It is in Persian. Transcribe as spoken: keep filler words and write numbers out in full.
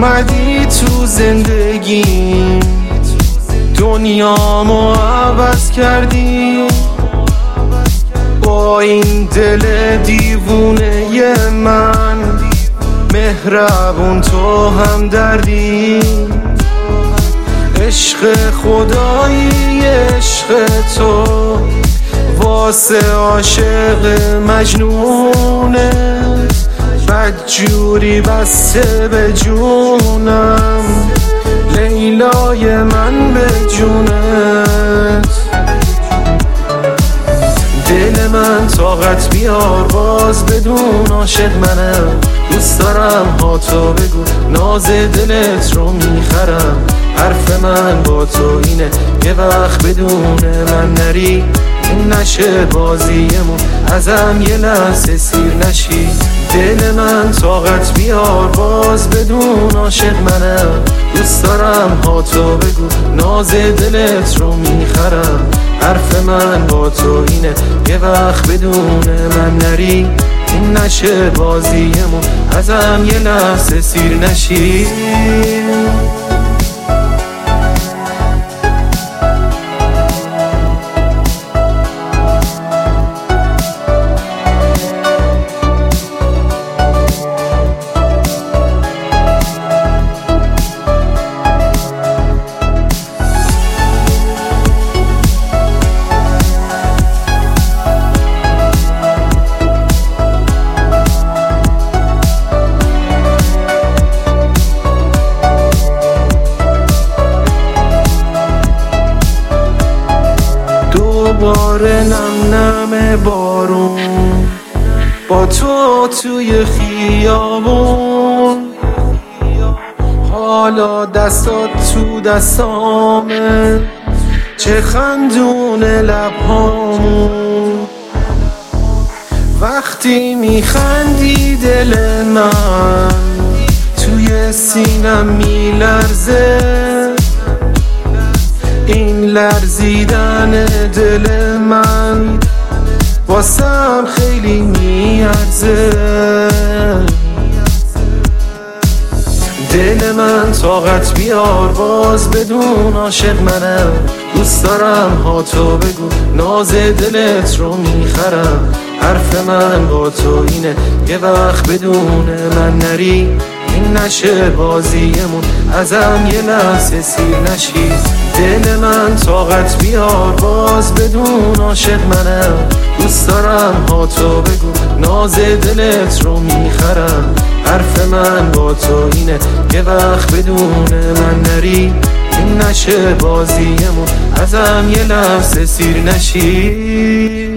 اومدی تو زندگی، دنیامو عوض کردی با این دل دیوونه من. مهربون تو هم دردی، عشق خدایی عشق تو واسه عاشق مجنونت بدجوری بسته به جونم، لیلای من به جونت. دل من طاقت بیار باز بدون عاشق منم، دوست دارم ها تو بگو ناز دلت رو میخرم. حرف من با تو اینه یه وقت بدون من نری، این نشه بازیمون ازم یه لحظه سیر نشی. دل من طاقت بیار باز بدون عاشق منم، دوست دارم ها تو بگو ناز دلت رو میخرم. حرف من با تو اینه یه وقت بدون من نری، این نشه بازیمون ازم یه لحظه سیر نشی. دوباره نم نم بارون با تو توی خیابون، حالا دستات تو دستامه چه خندونه لبهامون. وقتی میخندی دل من توی سینم میلرزه، این لرزیدن دل من واسم خیلی میارزه. دل من طاقت بیار باز بدون عاشق منم، دوست دارم ها تو بگو ناز دلت رو میخرم. حرف من با تو اینه یه وقت بدون من نری، این نشه بازیمون ازم یه لحظه سیر نشی. دل من طاقت بیار باز بدون عاشق منم، دوست دارم ها تو بگو ناز دلت رو میخرم. حرف من با تو اینه یه وقت بدون من نری، این نشه بازیمون ازم یه لحظه سیر نشی.